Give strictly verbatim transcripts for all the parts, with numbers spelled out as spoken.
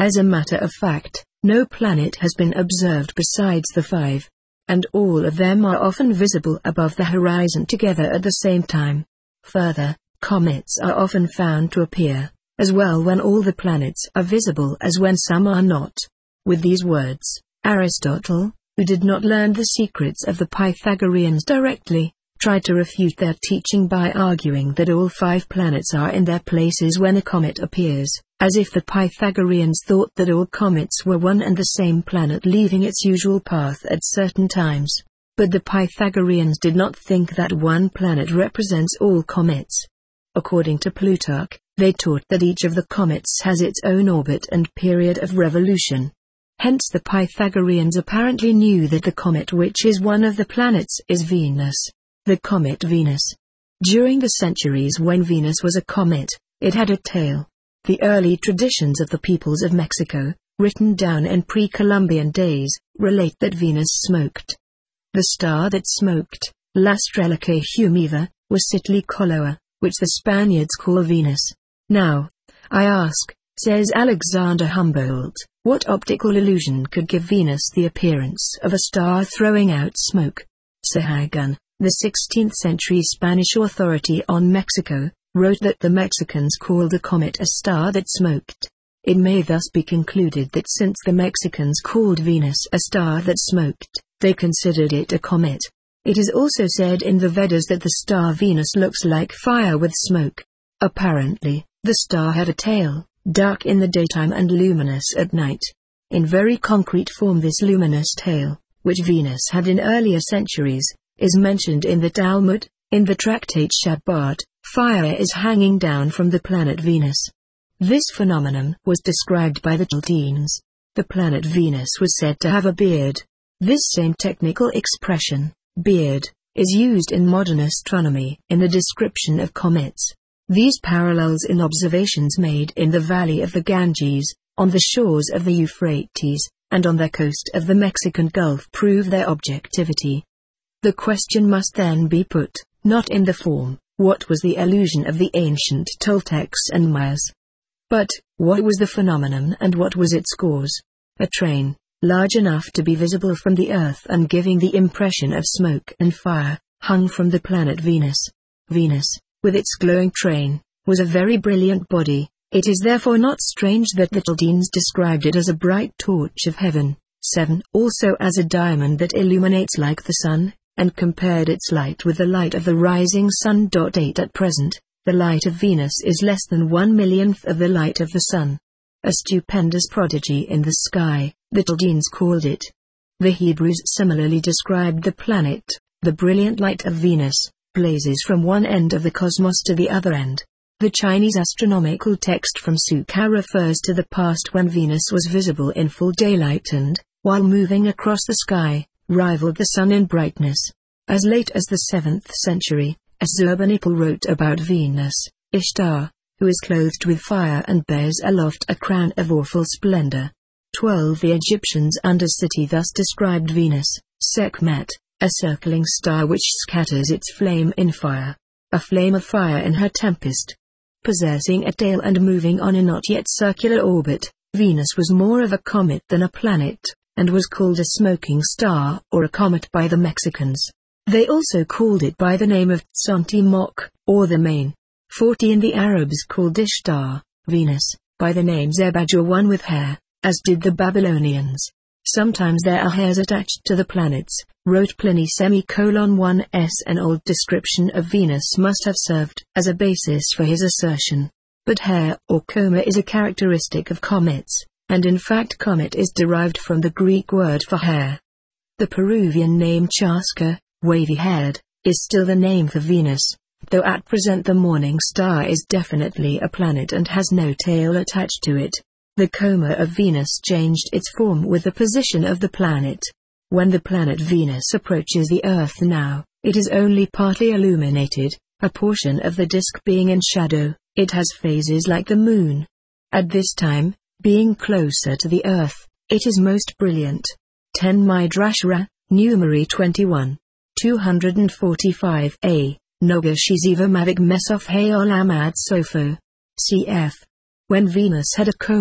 As a matter of fact, no planet has been observed besides the five, and all of them are often visible above the horizon together at the same time. Further, comets are often found to appear, as well when all the planets are visible as when some are not. With these words, Aristotle, who did not learn the secrets of the Pythagoreans directly, tried to refute their teaching by arguing that all five planets are in their places when a comet appears, as if the Pythagoreans thought that all comets were one and the same planet leaving its usual path at certain times. But the Pythagoreans did not think that one planet represents all comets. According to Plutarch, they taught that each of the comets has its own orbit and period of revolution. Hence the Pythagoreans apparently knew that the comet which is one of the planets is Venus. The comet Venus. During the centuries when Venus was a comet, it had a tail. The early traditions of the peoples of Mexico, written down in pre-Columbian days, relate that Venus smoked. The star that smoked, La Estrella que humeva, was Citli Coloa, which the Spaniards call Venus. Now, I ask, says Alexander Humboldt, what optical illusion could give Venus the appearance of a star throwing out smoke? Sahagun, the sixteenth century Spanish authority on Mexico, wrote that the Mexicans called the comet a star that smoked. It may thus be concluded that since the Mexicans called Venus a star that smoked, they considered it a comet. It is also said in the Vedas that the star Venus looks like fire with smoke. Apparently, the star had a tail, dark in the daytime and luminous at night. In very concrete form, this luminous tail, which Venus had in earlier centuries, is mentioned in the Talmud. In the tractate Shabbat, fire is hanging down from the planet Venus. This phenomenon was described by the Chaldeans. The planet Venus was said to have a beard. This same technical expression, beard, is used in modern astronomy in the description of comets. These parallels in observations made in the valley of the Ganges, on the shores of the Euphrates, and on the coast of the Mexican Gulf prove their objectivity. The question must then be put, not in the form, what was the illusion of the ancient Toltecs and Mayas? But, what was the phenomenon and what was its cause? A train, large enough to be visible from the Earth and giving the impression of smoke and fire, hung from the planet Venus. Venus, with its glowing train, was a very brilliant body. It is therefore not strange that the Chaldeans described it as a bright torch of heaven. seven Also as a diamond that illuminates like the sun, and compared its light with the light of the rising sun. eight At present, the light of Venus is less than one millionth of the light of the sun. A stupendous prodigy in the sky, the Chaldeans called it. The Hebrews similarly described the planet. The brilliant light of Venus blazes from one end of the cosmos to the other end. The Chinese astronomical text from Sukkah refers to the past when Venus was visible in full daylight and, while moving across the sky, rivaled the sun in brightness. As late as the seventh century, Assurbanipal wrote about Venus, Ishtar, who is clothed with fire and bears aloft a crown of awful splendor. twelve The Egyptians under Seti thus described Venus, Sekhmet, a circling star which scatters its flame in fire, a flame of fire in her tempest. Possessing a tail and moving on a not yet circular orbit, Venus was more of a comet than a planet, and was called a smoking star or a comet by the Mexicans. They also called it by the name of Tzantimok, or the mane. forty And the Arabs called Ishtar, Venus, by the name Zebaj, or one with hair, as did the Babylonians. Sometimes there are hairs attached to the planets, wrote Pliny semicolon one s. An old description of Venus must have served as a basis for his assertion. But hair or coma is a characteristic of comets, and in fact comet is derived from the Greek word for hair. The Peruvian name Chasca, wavy-haired, is still the name for Venus, though at present the morning star is definitely a planet and has no tail attached to it. The coma of Venus changed its form with the position of the planet. When the planet Venus approaches the Earth now, it is only partly illuminated, a portion of the disk being in shadow. It has phases like the moon. At this time, being closer to the Earth, it is most brilliant. ten Midrash-ra, Numeri twenty-one, two forty-five a, Noga Shiziva Mavik Mesof Haol Amad Sofo. Cf. When Venus had a coma,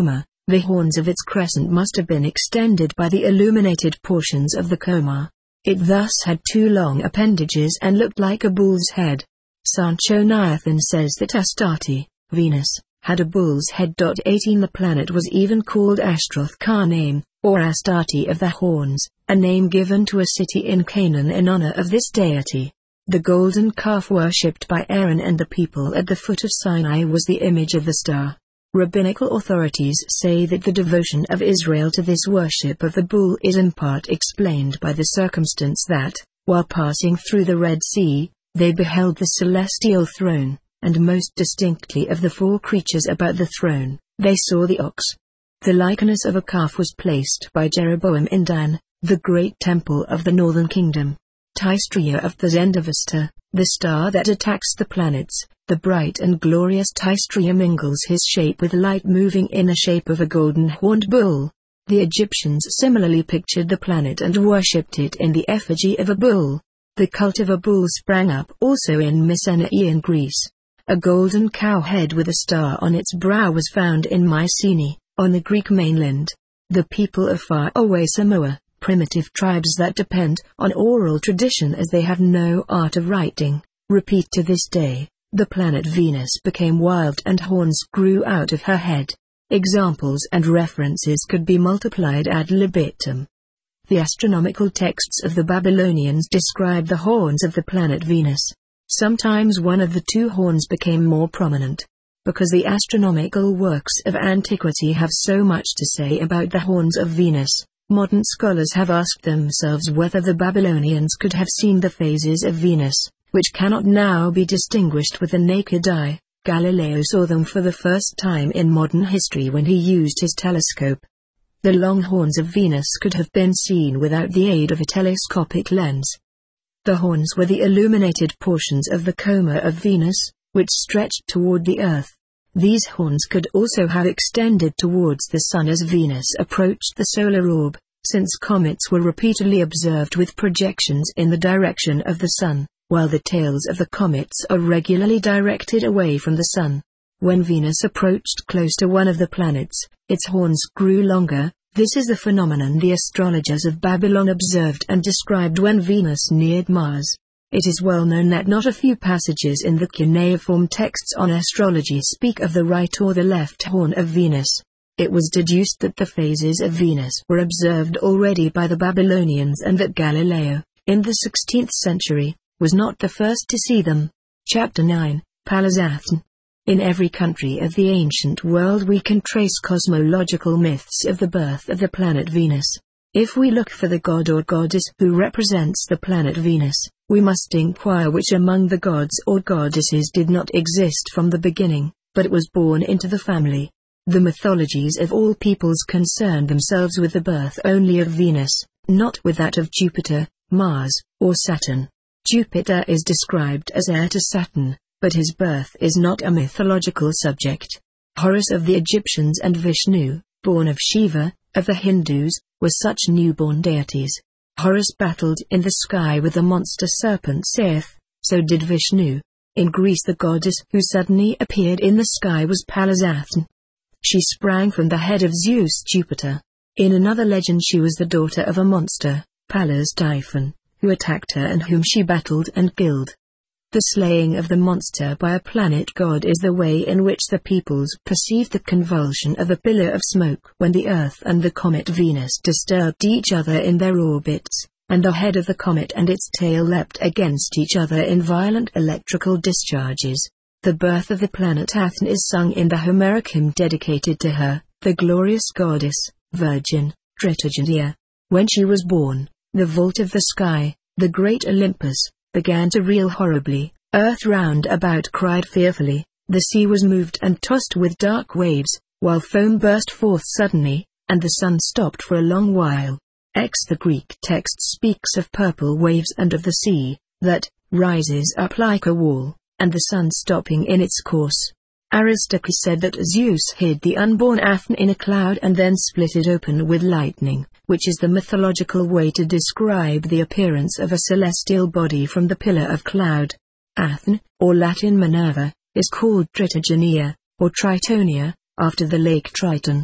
The horns of its crescent must have been extended by the illuminated portions of the coma. It thus had two long appendages and looked like a bull's head. Sancho Nathan says that Astarte, Venus, had a bull's head. eighteen The planet was even called Ashtaroth Karnaim, or Astarte of the Horns, a name given to a city in Canaan in honor of this deity. The golden calf worshipped by Aaron and the people at the foot of Sinai was the image of the star. Rabbinical authorities say that the devotion of Israel to this worship of the bull is in part explained by the circumstance that, while passing through the Red Sea, they beheld the celestial throne, and most distinctly of the four creatures about the throne, they saw the ox. The likeness of a calf was placed by Jeroboam in Dan, the great temple of the northern kingdom. Tystria of the Zendavesta, the star that attacks the planets, the bright and glorious Tystria mingles his shape with light moving in the shape of a golden horned bull. The Egyptians similarly pictured the planet and worshipped it in the effigy of a bull. The cult of a bull sprang up also in Mycenae in Greece. A golden cow head with a star on its brow was found in Mycenae, on the Greek mainland. The people of far-away Samoa, primitive tribes that depend on oral tradition as they have no art of writing, repeat to this day, the planet Venus became wild and horns grew out of her head. Examples and references could be multiplied ad libitum. The astronomical texts of the Babylonians describe the horns of the planet Venus. Sometimes one of the two horns became more prominent. Because the astronomical works of antiquity have so much to say about the horns of Venus, modern scholars have asked themselves whether the Babylonians could have seen the phases of Venus, which cannot now be distinguished with the naked eye. Galileo saw them for the first time in modern history when he used his telescope. The long horns of Venus could have been seen without the aid of a telescopic lens. The horns were the illuminated portions of the coma of Venus, which stretched toward the Earth. These horns could also have extended towards the Sun as Venus approached the solar orb, since comets were repeatedly observed with projections in the direction of the Sun, while the tails of the comets are regularly directed away from the Sun. When Venus approached close to one of the planets, its horns grew longer. This is the phenomenon the astrologers of Babylon observed and described when Venus neared Mars. It is well known that not a few passages in the cuneiform texts on astrology speak of the right or the left horn of Venus. It was deduced that the phases of Venus were observed already by the Babylonians and that Galileo, in the sixteenth century, was not the first to see them. Chapter nine, Pallas Athene. In every country of the ancient world we can trace cosmological myths of the birth of the planet Venus. If we look for the god or goddess who represents the planet Venus, we must inquire which among the gods or goddesses did not exist from the beginning, but was born into the family. The mythologies of all peoples concern themselves with the birth only of Venus, not with that of Jupiter, Mars, or Saturn. Jupiter is described as heir to Saturn, but his birth is not a mythological subject. Horus of the Egyptians and Vishnu, born of Shiva, of the Hindus, were such newborn deities. Horus battled in the sky with the monster serpent Saith, so did Vishnu. In Greece the goddess who suddenly appeared in the sky was Pallas Athene. She sprang from the head of Zeus Jupiter. In another legend she was the daughter of a monster, Pallas Typhon, who attacked her and whom she battled and killed. The slaying of the monster by a planet god is the way in which the peoples perceived the convulsion of a pillar of smoke when the Earth and the comet Venus disturbed each other in their orbits, and the head of the comet and its tail leapt against each other in violent electrical discharges. The birth of the planet Athene is sung in the Homeric hymn dedicated to her, the glorious goddess, Virgin, Tritogeneia. When she was born, the vault of the sky, the great Olympus, began to reel horribly, earth round about cried fearfully, the sea was moved and tossed with dark waves, while foam burst forth suddenly, and the sun stopped for a long while. X The Greek text speaks of purple waves and of the sea, that rises up like a wall, and the sun stopping in its course. Aristarchus said that Zeus hid the unborn Athene in a cloud and then split it open with lightning, which is the mythological way to describe the appearance of a celestial body from the pillar of cloud. Athene, or Latin Minerva, is called Tritogeneia, or Tritonia, after the lake Triton.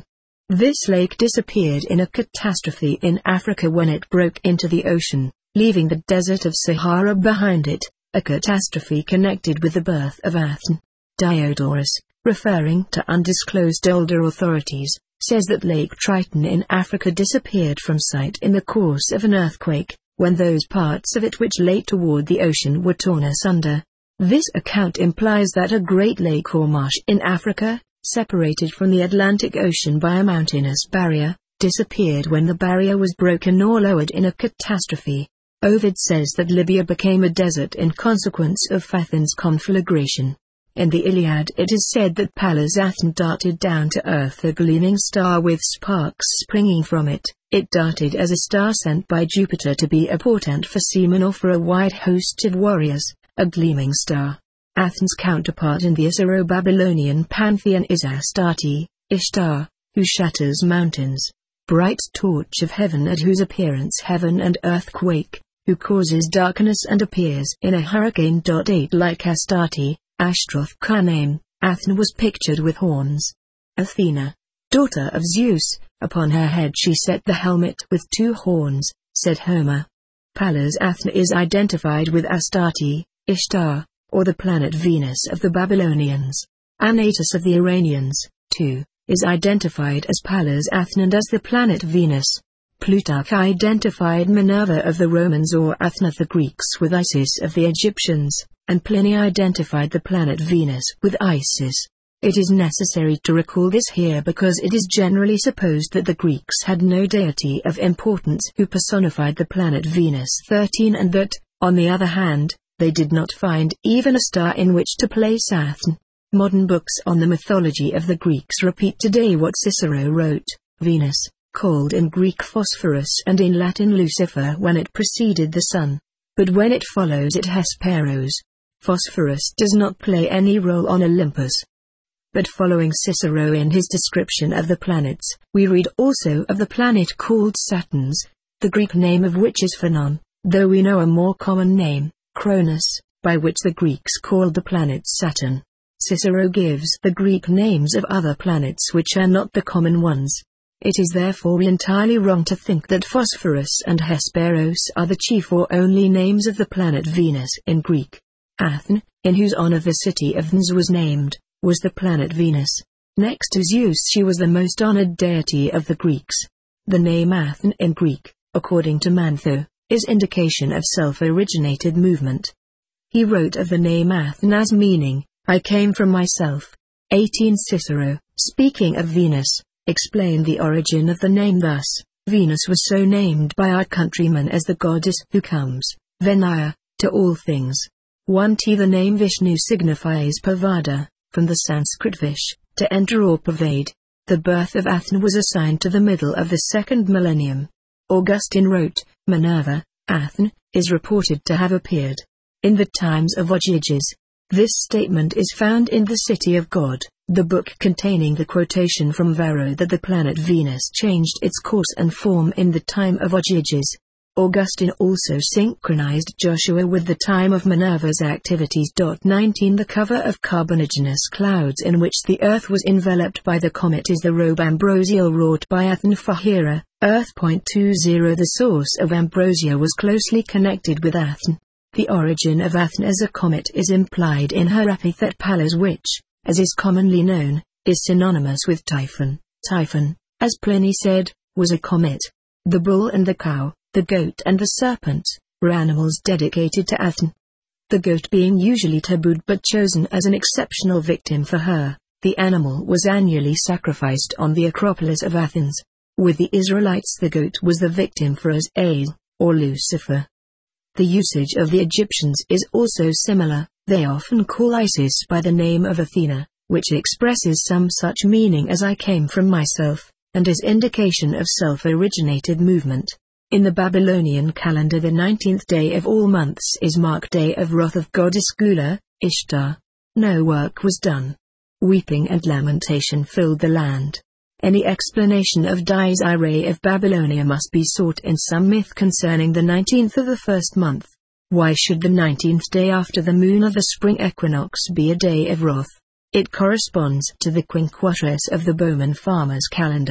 This lake disappeared in a catastrophe in Africa when it broke into the ocean, leaving the desert of Sahara behind it, a catastrophe connected with the birth of Athene. Diodorus, referring to undisclosed older authorities, says that Lake Triton in Africa disappeared from sight in the course of an earthquake, when those parts of it which lay toward the ocean were torn asunder. This account implies that a great lake or marsh in Africa, separated from the Atlantic Ocean by a mountainous barrier, disappeared when the barrier was broken or lowered in a catastrophe. Ovid says that Libya became a desert in consequence of Athens' conflagration. In the Iliad it is said that Pallas Athene darted down to earth a gleaming star with sparks springing from it. It darted as a star sent by Jupiter to be a portent for seamen or for a wide host of warriors, a gleaming star. Athens' counterpart in the Assyro-Babylonian pantheon is Astarte, Ishtar, who shatters mountains, bright torch of heaven at whose appearance heaven and earth quake, who causes darkness and appears in a hurricane. eight Like Astarte, Ashtaroth Karnaim, Athene was pictured with horns. Athena, daughter of Zeus, upon her head she set the helmet with two horns, said Homer. Pallas Athene is identified with Astarte, Ishtar, or the planet Venus of the Babylonians. Anatus of the Iranians, too, is identified as Pallas Athene and as the planet Venus. Plutarch identified Minerva of the Romans or Athena of the Greeks with Isis of the Egyptians, and Pliny identified the planet Venus with Isis. It is necessary to recall this here because it is generally supposed that the Greeks had no deity of importance who personified the planet Venus. thirteen And that, on the other hand, they did not find even a star in which to place Athene. Modern books on the mythology of the Greeks repeat today what Cicero wrote. Venus, called in Greek Phosphorus and in Latin Lucifer when it preceded the sun, but when it follows it Hesperos. Phosphorus does not play any role on Olympus. But following Cicero in his description of the planets, we read also of the planet called Saturns, the Greek name of which is Phanon, though we know a more common name, Cronus, by which the Greeks called the planet Saturn. Cicero gives the Greek names of other planets which are not the common ones. It is therefore entirely wrong to think that Phosphorus and Hesperos are the chief or only names of the planet Venus in Greek. Athene, in whose honor the city of Athens was named, was the planet Venus. Next to Zeus she was the most honored deity of the Greeks. The name Athene in Greek, according to Manetho, is indication of self-originated movement. He wrote of the name Athene as meaning, I came from myself. eighteen Cicero, speaking of Venus, explained the origin of the name thus, Venus was so named by our countrymen as the goddess who comes, Venaya, to all things. one T The name Vishnu signifies Pavada, from the Sanskrit vish, to enter or pervade. The birth of Athene was assigned to the middle of the second millennium. Augustine wrote, Minerva, Athene, is reported to have appeared in the times of Ogyges. This statement is found in The City of God, the book containing the quotation from Varro that the planet Venus changed its course and form in the time of Ogyges. Augustine also synchronized Joshua with the time of Minerva's activities. nineteen The cover of carbonagenous clouds in which the earth was enveloped by the comet is the robe ambrosial wrought by Athene for Hera, Earth. twenty The source of ambrosia was closely connected with Athene. The origin of Athene as a comet is implied in her epithet Pallas which, as is commonly known, is synonymous with Typhon. Typhon, as Pliny said, was a comet. The bull and the cow, the goat and the serpent, were animals dedicated to Athene. The goat being usually tabooed but chosen as an exceptional victim for her, the animal was annually sacrificed on the Acropolis of Athens. With the Israelites the goat was the victim for As, or Lucifer. The usage of the Egyptians is also similar. They often call Isis by the name of Athena, which expresses some such meaning as I came from myself, and is indication of self-originated movement. In the Babylonian calendar the nineteenth day of all months is marked day of wrath of goddess Gula, Ishtar. No work was done. Weeping and lamentation filled the land. Any explanation of Dies Irae of Babylonia must be sought in some myth concerning the nineteenth of the first month. Why should the nineteenth day after the moon of the spring equinox be a day of wrath? It corresponds to the quinquatres of the Bowman farmer's calendar,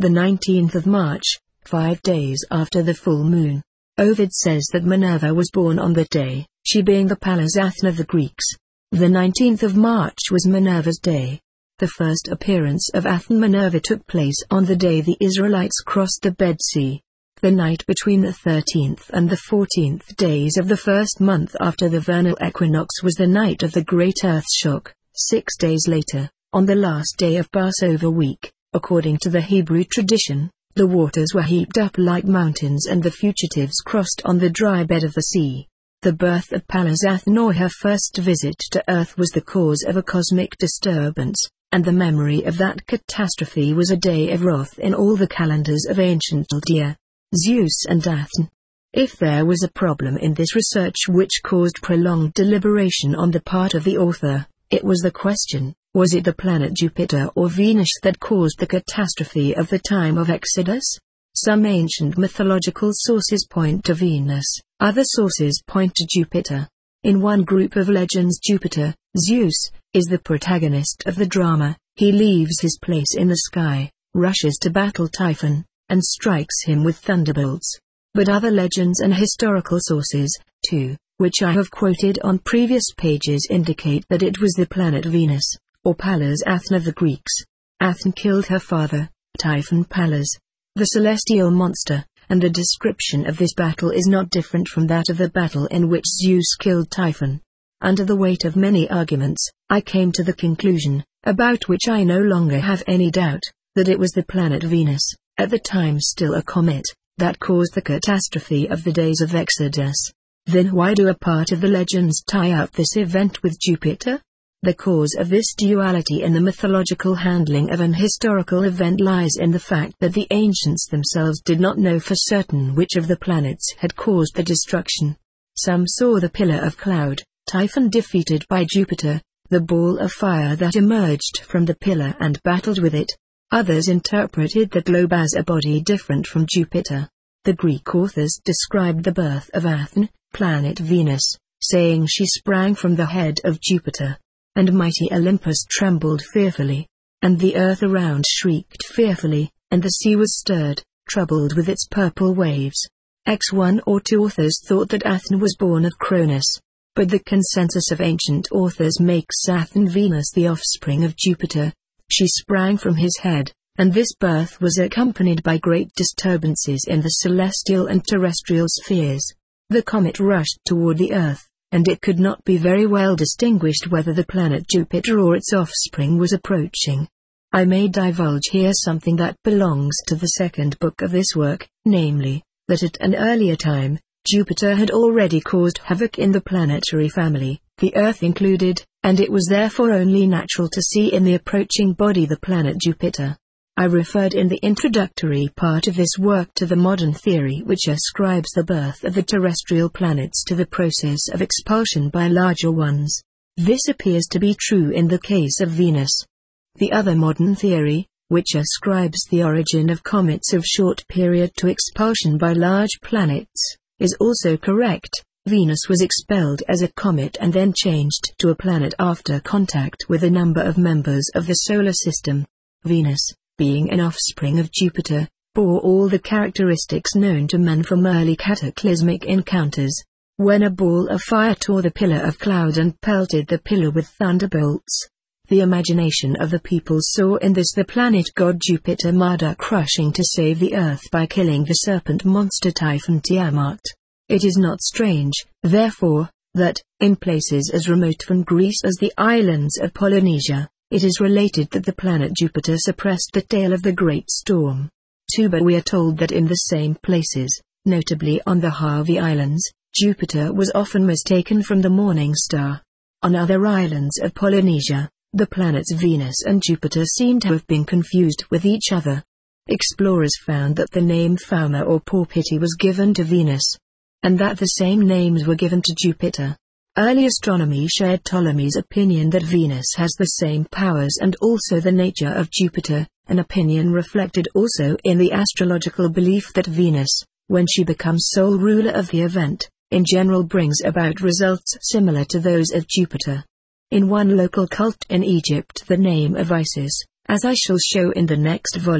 the nineteenth of March, five days after the full moon. Ovid says that Minerva was born on that day, she being the Pallas Athena of the Greeks. The nineteenth of March was Minerva's day. The first appearance of Athena Minerva took place on the day the Israelites crossed the Red Sea. The night between the thirteenth and the fourteenth days of the first month after the vernal equinox was the night of the great earth shock. Six days later, on the last day of Passover week, according to the Hebrew tradition, the waters were heaped up like mountains and the fugitives crossed on the dry bed of the sea. The birth of Pallas Athena, or her first visit to Earth, was the cause of a cosmic disturbance, and the memory of that catastrophe was a day of wrath in all the calendars of ancient Chaldea. Zeus and Athena. If there was a problem in this research which caused prolonged deliberation on the part of the author, it was the question, was it the planet Jupiter or Venus that caused the catastrophe of the time of Exodus? Some ancient mythological sources point to Venus, other sources point to Jupiter. In one group of legends, Jupiter, Zeus, is the protagonist of the drama. He leaves his place in the sky, rushes to battle Typhon, and strikes him with thunderbolts. But other legends and historical sources, too, which I have quoted on previous pages, indicate that it was the planet Venus, or Pallas Athena of the Greeks. Athena killed her father, Typhon Pallas, the celestial monster, and the description of this battle is not different from that of the battle in which Zeus killed Typhon. Under the weight of many arguments, I came to the conclusion, about which I no longer have any doubt, that it was the planet Venus, at the time still a comet, that caused the catastrophe of the days of Exodus. Then why do a part of the legends tie up this event with Jupiter? The cause of this duality in the mythological handling of an historical event lies in the fact that the ancients themselves did not know for certain which of the planets had caused the destruction. Some saw the pillar of cloud, Typhon defeated by Jupiter, the ball of fire that emerged from the pillar and battled with it. Others interpreted the globe as a body different from Jupiter. The Greek authors described the birth of Athena, planet Venus, saying she sprang from the head of Jupiter. And mighty Olympus trembled fearfully, and the earth around shrieked fearfully, and the sea was stirred, troubled with its purple waves. X one or two authors thought that Athena was born of Cronus, but the consensus of ancient authors makes Athena Venus the offspring of Jupiter. She sprang from his head, and this birth was accompanied by great disturbances in the celestial and terrestrial spheres. The comet rushed toward the earth, and it could not be very well distinguished whether the planet Jupiter or its offspring was approaching. I may divulge here something that belongs to the second book of this work, namely, that at an earlier time, Jupiter had already caused havoc in the planetary family, the Earth included, and it was therefore only natural to see in the approaching body the planet Jupiter. I referred in the introductory part of this work to the modern theory which ascribes the birth of the terrestrial planets to the process of expulsion by larger ones. This appears to be true in the case of Venus. The other modern theory, which ascribes the origin of comets of short period to expulsion by large planets, is also correct. Venus was expelled as a comet and then changed to a planet after contact with a number of members of the solar system. Venus, being an offspring of Jupiter, bore all the characteristics known to man from early cataclysmic encounters. When a ball of fire tore the pillar of cloud and pelted the pillar with thunderbolts, the imagination of the people saw in this the planet god Jupiter Marduk rushing to save the earth by killing the serpent monster Typhon Tiamat. It is not strange, therefore, that, in places as remote from Greece as the islands of Polynesia, it is related that the planet Jupiter suppressed the tail of the great storm. too But we are told that in the same places, notably on the Harvey Islands, Jupiter was often mistaken from the morning star. On other islands of Polynesia, the planets Venus and Jupiter seem to have been confused with each other. Explorers found that the name Fauna or Porpiti was given to Venus, and that the same names were given to Jupiter. Early astronomy shared Ptolemy's opinion that Venus has the same powers and also the nature of Jupiter, an opinion reflected also in the astrological belief that Venus, when she becomes sole ruler of the event, in general brings about results similar to those of Jupiter. In one local cult in Egypt, the name of Isis, as I shall show in the next volume,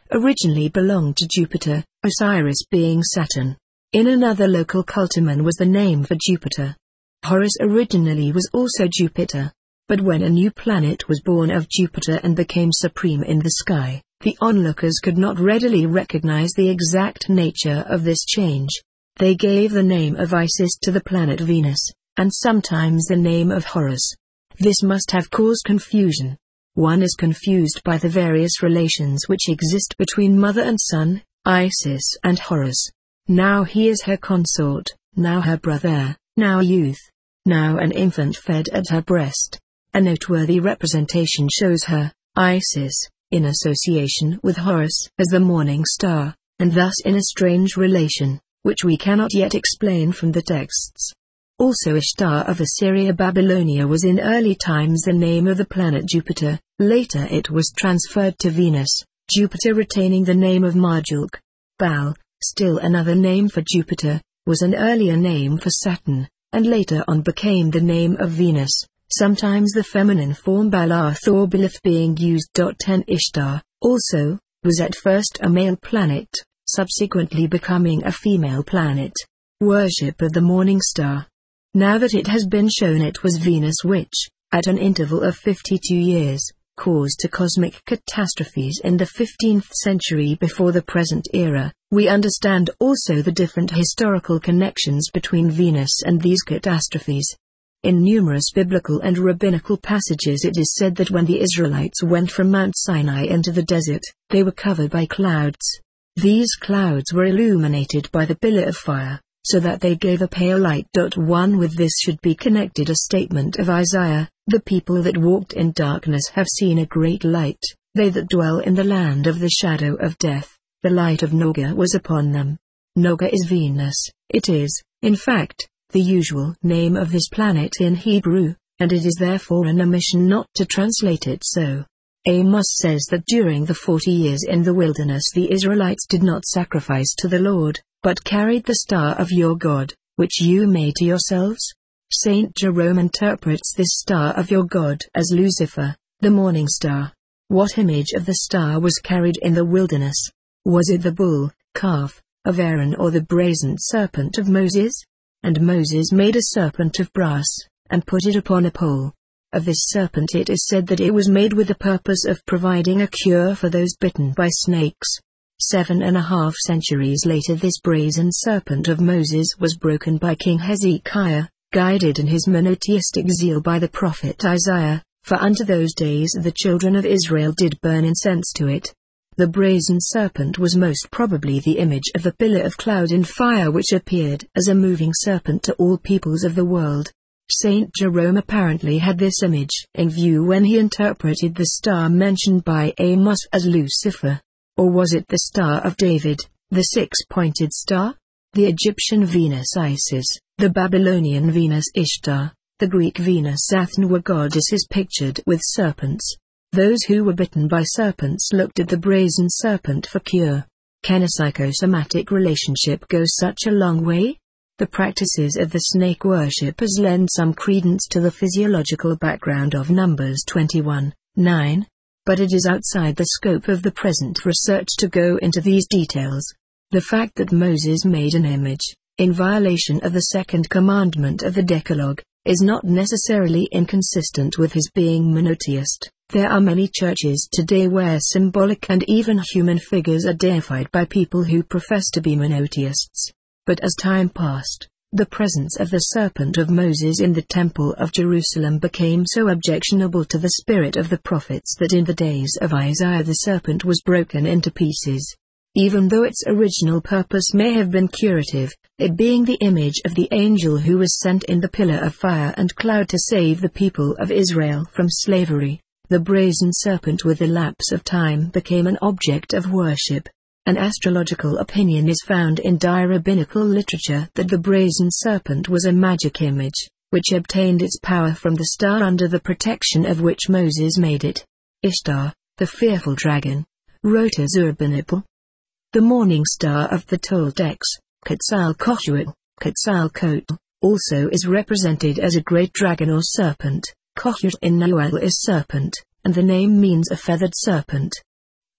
originally belonged to Jupiter, Osiris being Saturn. In another local cultiman was the name for Jupiter. Horus originally was also Jupiter. But when a new planet was born of Jupiter and became supreme in the sky, the onlookers could not readily recognize the exact nature of this change. They gave the name of Isis to the planet Venus, and sometimes the name of Horus. This must have caused confusion. One is confused by the various relations which exist between mother and son, Isis and Horus. Now he is her consort, now her brother, now youth, now an infant fed at her breast. A noteworthy representation shows her, Isis, in association with Horus as the morning star, and thus in a strange relation, which we cannot yet explain from the texts. Also Ishtar of Assyria-Babylonia was in early times the name of the planet Jupiter, later it was transferred to Venus, Jupiter retaining the name of Marduk. Baal, still another name for Jupiter, was an earlier name for Saturn, and later on became the name of Venus, sometimes the feminine form Balath or Belith being used. ten Ishtar, also, was at first a male planet, subsequently becoming a female planet. Worship of the morning star. Now that it has been shown it was Venus which, at an interval of fifty-two years, caused two cosmic catastrophes in the fifteenth century before the present era, we understand also the different historical connections between Venus and these catastrophes. In numerous biblical and rabbinical passages it is said that when the Israelites went from Mount Sinai into the desert, they were covered by clouds. These clouds were illuminated by the pillar of fire, so that they gave a pale light. one With this should be connected a statement of Isaiah, "The people that walked in darkness have seen a great light, they that dwell in the land of the shadow of death, the light of Noga was upon them." Noga is Venus. It is, in fact, the usual name of this planet in Hebrew, and it is therefore an omission not to translate it so. Amos says that during the forty years in the wilderness the Israelites did not sacrifice to the Lord, but carried the star of your God, which you made to yourselves. Saint Jerome interprets this star of your God as Lucifer, the morning star. What image of the star was carried in the wilderness? Was it the bull, calf, of Aaron or the brazen serpent of Moses? And Moses made a serpent of brass, and put it upon a pole. Of this serpent it is said that it was made with the purpose of providing a cure for those bitten by snakes. Seven and a half centuries later this brazen serpent of Moses was broken by King Hezekiah, guided in his monotheistic zeal by the prophet Isaiah, for unto those days the children of Israel did burn incense to it. The brazen serpent was most probably the image of the pillar of cloud and fire which appeared as a moving serpent to all peoples of the world. Saint Jerome apparently had this image in view when he interpreted the star mentioned by Amos as Lucifer. Or was it the Star of David, the six-pointed star? The Egyptian Venus Isis, the Babylonian Venus Ishtar, the Greek Venus Athena were goddesses pictured with serpents. Those who were bitten by serpents looked at the brazen serpent for cure. Can a psychosomatic relationship go such a long way? The practices of the snake worshippers lend some credence to the physiological background of Numbers twenty-one, nine. But it is outside the scope of the present research to go into these details. The fact that Moses made an image, in violation of the second commandment of the Decalogue, is not necessarily inconsistent with his being monotheist. There are many churches today where symbolic and even human figures are deified by people who profess to be monotheists. But as time passed, the presence of the serpent of Moses in the Temple of Jerusalem became so objectionable to the spirit of the prophets that in the days of Isaiah the serpent was broken into pieces. Even though its original purpose may have been curative, it being the image of the angel who was sent in the pillar of fire and cloud to save the people of Israel from slavery, the brazen serpent with the lapse of time became an object of worship. An astrological opinion is found in rabbinical literature that the brazen serpent was a magic image, which obtained its power from the star under the protection of which Moses made it. Ishtar, the fearful dragon, wrote Azurbanipal. The morning star of the Toltecs, Quetzalcoatl, Quetzalcoatl, also is represented as a great dragon or serpent. Coatl in Nahuatl is serpent, and the name means a feathered serpent.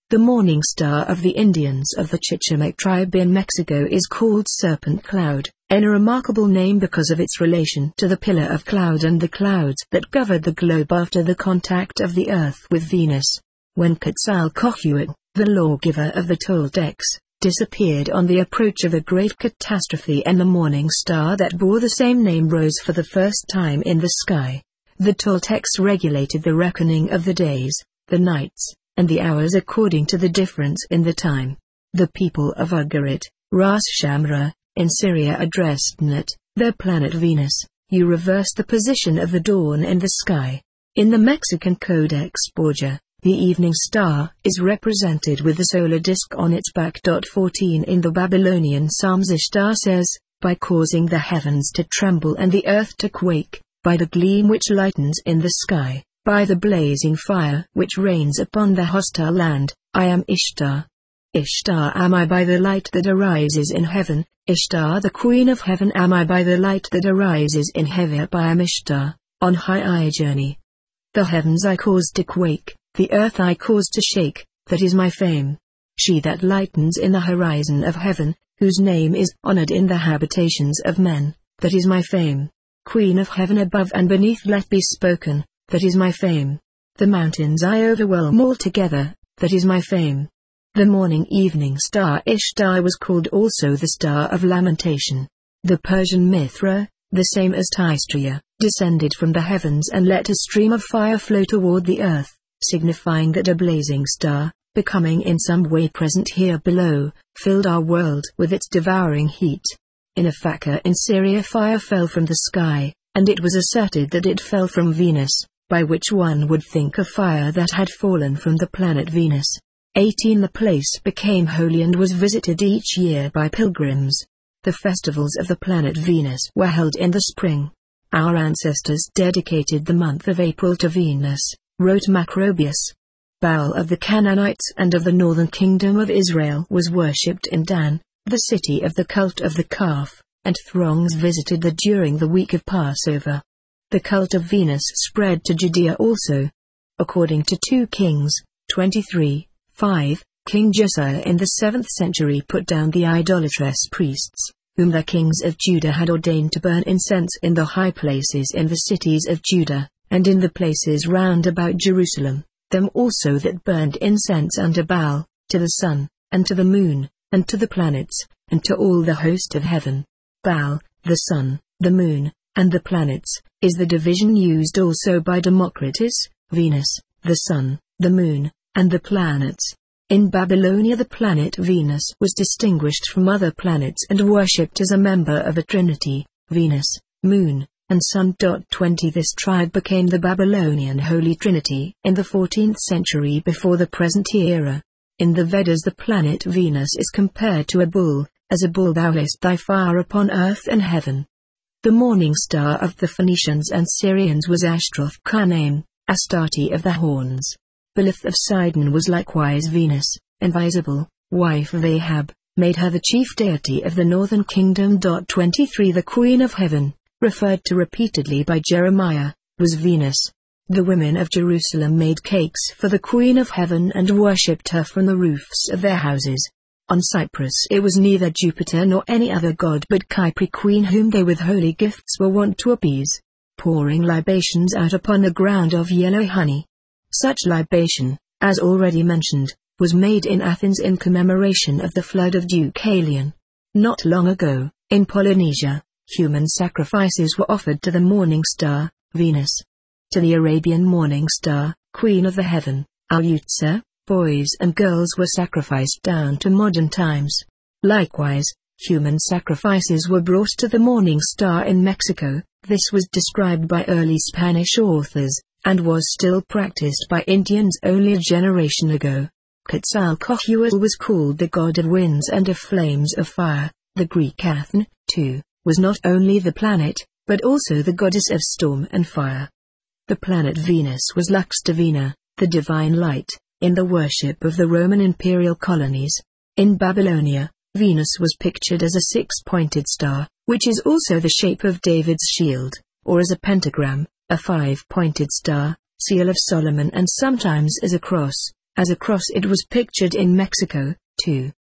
The morning star of the Indians of the Chichimeque tribe in Mexico is called Serpent Cloud, a remarkable name because of its relation to the pillar of cloud and the clouds that covered the globe after the contact of the Earth with Venus. When Quetzalcoatl, the lawgiver of the Toltecs, disappeared on the approach of a great catastrophe and the morning star that bore the same name rose for the first time in the sky, the Toltecs regulated the reckoning of the days, the nights, and the hours according to the difference in the time. The people of Ugarit, Ras Shamra, in Syria addressed Nut, their planet Venus. You reverse the position of the dawn in the sky. In the Mexican Codex Borgia, the evening star is represented with the solar disk on its back. fourteen In the Babylonian Psalms, Ishtar says, by causing the heavens to tremble and the earth to quake, by the gleam which lightens in the sky, by the blazing fire which rains upon the hostile land, I am Ishtar. Ishtar am I by the light that arises in heaven, Ishtar the queen of heaven am I by the light that arises in heaven. I am Ishtar, on high I journey. The heavens I cause to quake, the earth I cause to shake, that is my fame. She that lightens in the horizon of heaven, whose name is honored in the habitations of men, that is my fame. Queen of heaven above and beneath let be spoken, that is my fame. The mountains I overwhelm altogether, that is my fame. The morning evening star Ishtar was called also the star of lamentation. The Persian Mithra, the same as Tystria, descended from the heavens and let a stream of fire flow toward the earth, signifying that a blazing star, becoming in some way present here below, filled our world with its devouring heat. In Afaka in Syria fire fell from the sky, and it was asserted that it fell from Venus, by which one would think of fire that had fallen from the planet Venus. eighteen The place became holy and was visited each year by pilgrims. The festivals of the planet Venus were held in the spring. Our ancestors dedicated the month of April to Venus, wrote Macrobius. Baal of the Canaanites and of the northern kingdom of Israel was worshipped in Dan, the city of the cult of the calf, and throngs visited there during the week of Passover. The cult of Venus spread to Judea also. According to two Kings, twenty-three, five, King Josiah in the seventh century put down the idolatrous priests, whom the kings of Judah had ordained to burn incense in the high places in the cities of Judah, and in the places round about Jerusalem, them also that burned incense unto Baal, to the sun, and to the moon, and to the planets, and to all the host of heaven. Baal, the sun, the moon, and the planets, is the division used also by Democritus, Venus, the sun, the moon, and the planets. In Babylonia the planet Venus was distinguished from other planets and worshipped as a member of a trinity, Venus, moon, and sun. twenty This tribe became the Babylonian Holy Trinity in the fourteenth century before the present era. In the Vedas the planet Venus is compared to a bull, as a bull thou layest thy fire upon earth and heaven. The morning star of the Phoenicians and Syrians was Ashtaroth Karnaim, Astarte of the horns. Belith of Sidon was likewise Venus, invisible, wife of Ahab, made her the chief deity of the northern kingdom. twenty-three The queen of heaven, referred to repeatedly by Jeremiah, was Venus. The women of Jerusalem made cakes for the queen of heaven and worshipped her from the roofs of their houses. On Cyprus it was neither Jupiter nor any other god but Kypri queen whom they with holy gifts were wont to appease, pouring libations out upon the ground of yellow honey. Such libation, as already mentioned, was made in Athens in commemoration of the flood of Deucalion. Not long ago, in Polynesia, human sacrifices were offered to the morning star, Venus. To the Arabian morning star, queen of the heaven, Al-Utsa, boys and girls were sacrificed down to modern times. Likewise, human sacrifices were brought to the morning star in Mexico. This was described by early Spanish authors, and was still practiced by Indians only a generation ago. Quetzalcoatl was called the god of winds and of flames of fire. The Greek Athene, too, was not only the planet, but also the goddess of storm and fire. The planet Venus was Lux Divina, the divine light, in the worship of the Roman imperial colonies. In Babylonia, Venus was pictured as a six-pointed star, which is also the shape of David's shield, or as a pentagram, a five-pointed star, seal of Solomon, and sometimes as a cross, as a cross it was pictured in Mexico, too.